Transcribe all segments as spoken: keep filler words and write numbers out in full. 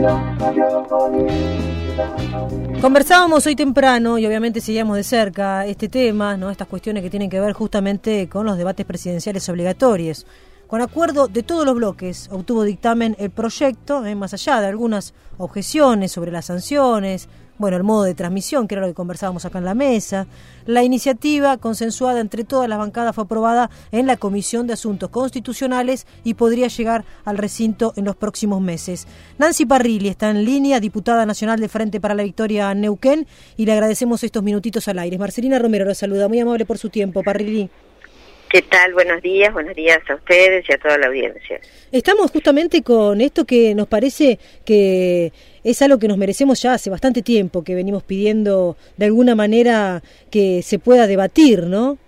Conversábamos hoy temprano y obviamente seguíamos de cerca este tema, ¿no? Estas cuestiones que tienen que ver justamente con los debates presidenciales obligatorios. Con acuerdo de todos los bloques obtuvo dictamen el proyecto, eh, más allá de algunas objeciones sobre las sanciones, bueno, el modo de transmisión, que era lo que conversábamos acá en la mesa. La iniciativa consensuada entre todas las bancadas fue aprobada en la Comisión de Asuntos Constitucionales y podría llegar al recinto en los próximos meses. Nancy Parrilli está en línea, diputada nacional de Frente para la Victoria Neuquén, y le agradecemos estos minutitos al aire. Marcelina Romero lo saluda, muy amable por su tiempo, Parrilli. ¿Qué tal? Buenos días, buenos días a ustedes y a toda la audiencia. Estamos justamente con esto que nos parece que es algo que nos merecemos ya hace bastante tiempo, que venimos pidiendo de alguna manera que se pueda debatir, ¿no?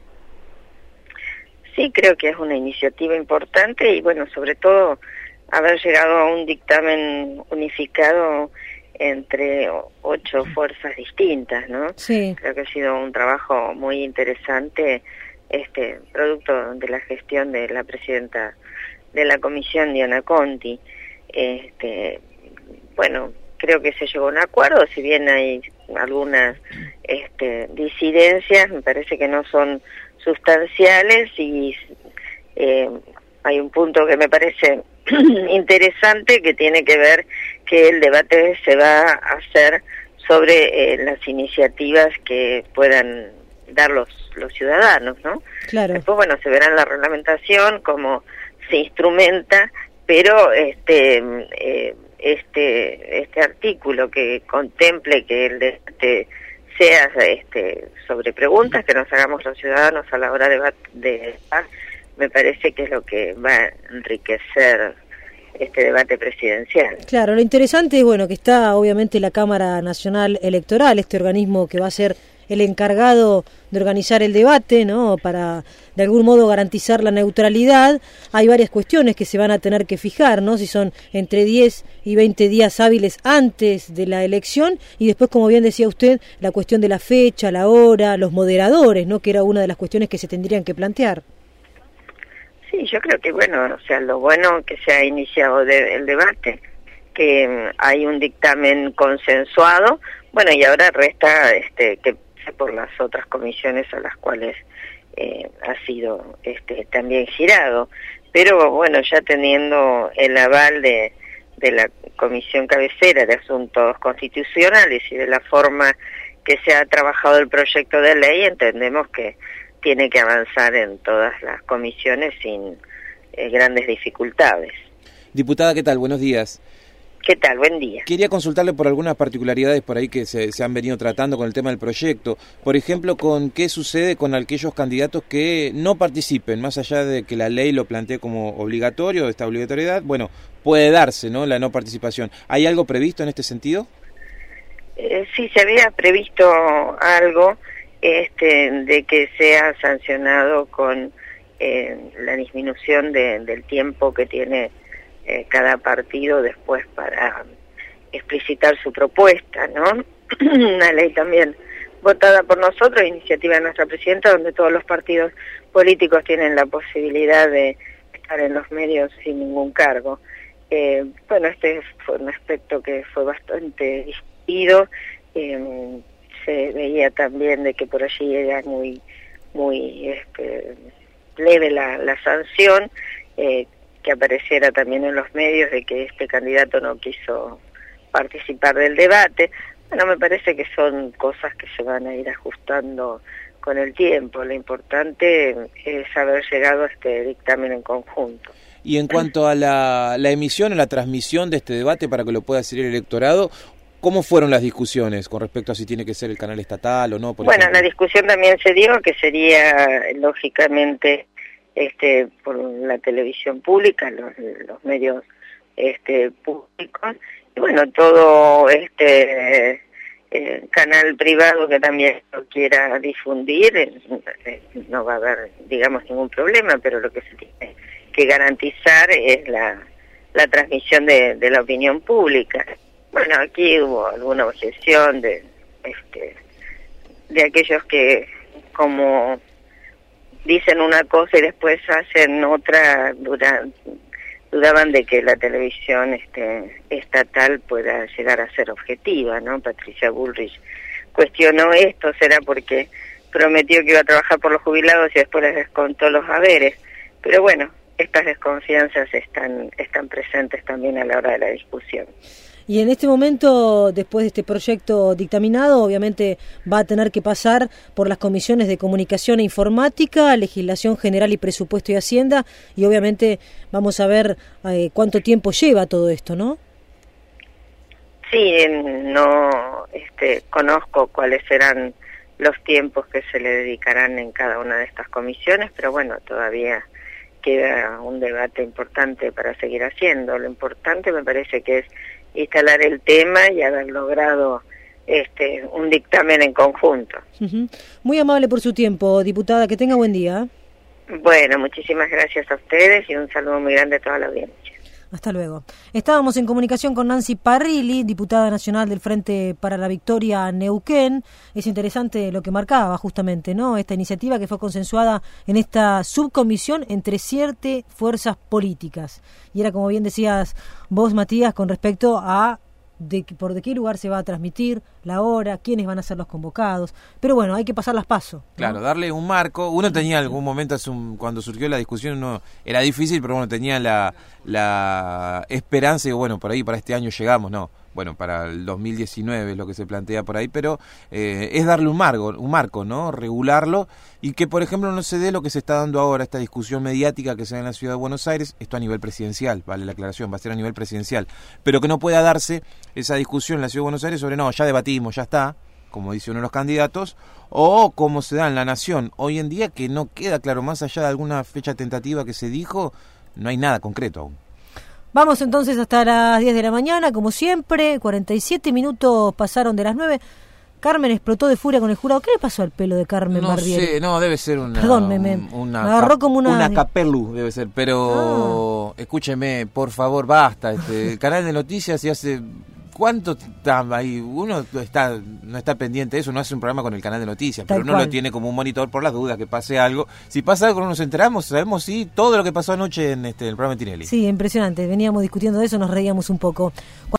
Sí, creo que es una iniciativa importante y bueno, sobre todo haber llegado a un dictamen unificado entre ocho fuerzas distintas, ¿no? Sí. Creo que ha sido un trabajo muy interesante, este producto de la gestión de la presidenta de la comisión, Diana Conti. Este, bueno, creo que se llegó a un acuerdo, si bien hay algunas este, disidencias, me parece que no son sustanciales y eh, hay un punto que me parece interesante que tiene que ver que el debate se va a hacer sobre eh, las iniciativas que puedan dar los, los ciudadanos, ¿no? Claro. Después, bueno, se verá en la reglamentación cómo se instrumenta, pero este eh, este este artículo que contemple que el debate sea este sobre preguntas que nos hagamos los ciudadanos a la hora de debatir, me parece que es lo que va a enriquecer este debate presidencial. Claro, lo interesante es bueno que está obviamente la Cámara Nacional Electoral, este organismo que va a ser el encargado de organizar el debate, ¿no? Para de algún modo garantizar la neutralidad. Hay varias cuestiones que se van a tener que fijar, ¿no? Si son entre diez y veinte días hábiles antes de la elección y después, como bien decía usted, la cuestión de la fecha, la hora, los moderadores, ¿no? Que era una de las cuestiones que se tendrían que plantear. Sí, yo creo que bueno, o sea, lo bueno que se ha iniciado de, el debate, que um, hay un dictamen consensuado, bueno, y ahora resta este que por las otras comisiones a las cuales eh, ha sido este también girado, pero bueno, ya teniendo el aval de, de la comisión cabecera de asuntos constitucionales y de la forma que se ha trabajado el proyecto de ley, entendemos que tiene que avanzar en todas las comisiones sin eh, grandes dificultades. Diputada, ¿qué tal? Buenos días. ¿Qué tal? Buen día. Quería consultarle por algunas particularidades por ahí que se, se han venido tratando con el tema del proyecto. Por ejemplo, con qué sucede con aquellos candidatos que no participen, más allá de que la ley lo plantee como obligatorio, esta obligatoriedad, bueno, puede darse, ¿no?, la no participación. ¿Hay algo previsto en este sentido? Eh, sí, se había previsto algo este, de que sea sancionado con eh, la disminución de, del tiempo que tiene Eh, cada partido después para explicitar su propuesta, ¿no? Una ley también votada por nosotros, iniciativa de nuestra presidenta, donde todos los partidos políticos tienen la posibilidad de estar en los medios sin ningún cargo. Eh, bueno, este fue un aspecto que fue bastante discutido, eh, se veía también de que por allí era muy, muy este, leve la, la sanción, eh, que apareciera también en los medios de que este candidato no quiso participar del debate. Bueno, me parece que son cosas que se van a ir ajustando con el tiempo. Lo importante es haber llegado a este dictamen en conjunto. Y en cuanto a la, la emisión o la transmisión de este debate para que lo pueda seguir el electorado, ¿cómo fueron las discusiones con respecto a si tiene que ser el canal estatal o no? Por bueno, ejemplo? La discusión también se dio que sería, lógicamente, este por la televisión pública, los, los medios este públicos, y bueno, todo este eh, canal privado que también lo quiera difundir, eh, no va a haber, digamos, ningún problema, pero lo que se tiene que garantizar es la, la transmisión de, de la opinión pública. Bueno, aquí hubo alguna objeción de este de aquellos que, como dicen una cosa y después hacen otra durante dudaban de que la televisión este, estatal pueda llegar a ser objetiva, ¿no? Patricia Bullrich cuestionó esto, será porque prometió que iba a trabajar por los jubilados y después les descontó los haberes, pero bueno, estas desconfianzas están, están presentes también a la hora de la discusión. Y en este momento, después de este proyecto dictaminado, obviamente va a tener que pasar por las comisiones de Comunicación e Informática, Legislación General y Presupuesto y Hacienda, y obviamente vamos a ver eh, cuánto tiempo lleva todo esto, ¿no? Sí, no este, conozco cuáles serán los tiempos que se le dedicarán en cada una de estas comisiones, pero bueno, todavía queda un debate importante para seguir haciendo. Lo importante me parece que es instalar el tema y haber logrado este un dictamen en conjunto. Uh-huh. Muy amable por su tiempo, diputada, que tenga buen día. Bueno, muchísimas gracias a ustedes y un saludo muy grande a toda la audiencia. Hasta luego. Estábamos en comunicación con Nancy Parrilli, diputada nacional del Frente para la Victoria Neuquén. Es interesante lo que marcaba justamente, ¿no? Esta iniciativa que fue consensuada en esta subcomisión entre siete fuerzas políticas. Y era, como bien decías vos, Matías, con respecto a de por de qué lugar se va a transmitir, la hora, quiénes van a ser los convocados. Pero bueno, hay que pasar las pasos, ¿no? Claro, darle un marco. Uno tenía algún momento, hace un, cuando surgió la discusión, uno era difícil, pero bueno, tenía la, la esperanza y bueno, por ahí para este año llegamos, ¿no? Bueno, para el dos mil diecinueve es lo que se plantea por ahí, pero eh, es darle un marco, un marco, ¿no? Regularlo y que, por ejemplo, no se dé lo que se está dando ahora, esta discusión mediática que se da en la Ciudad de Buenos Aires, esto a nivel presidencial, vale la aclaración, va a ser a nivel presidencial, pero que no pueda darse esa discusión en la Ciudad de Buenos Aires sobre, no, ya debatimos, ya está, como dice uno de los candidatos, o como se da en la Nación hoy en día, que no queda claro, más allá de alguna fecha tentativa que se dijo, no hay nada concreto aún. Vamos entonces hasta las diez de la mañana, como siempre, cuarenta y siete minutos pasaron de las nueve. Carmen explotó de furia con el jurado. ¿Qué le pasó al pelo de Carmen No Barbieri? sé, no, debe ser una... Perdón, me, me, una, me agarró como una... Una capelu debe ser, pero ah. Escúcheme, por favor, basta. Este, el canal de noticias y hace... ¿Cuánto está ahí? Uno está no está pendiente de eso, no hace un programa con el canal de noticias, Tal pero uno cual. Lo tiene como un monitor por las dudas que pase algo. Si pasa algo no nos enteramos, sabemos sí todo lo que pasó anoche en este en el programa de Tinelli. Sí, impresionante. Veníamos discutiendo de eso, nos reíamos un poco.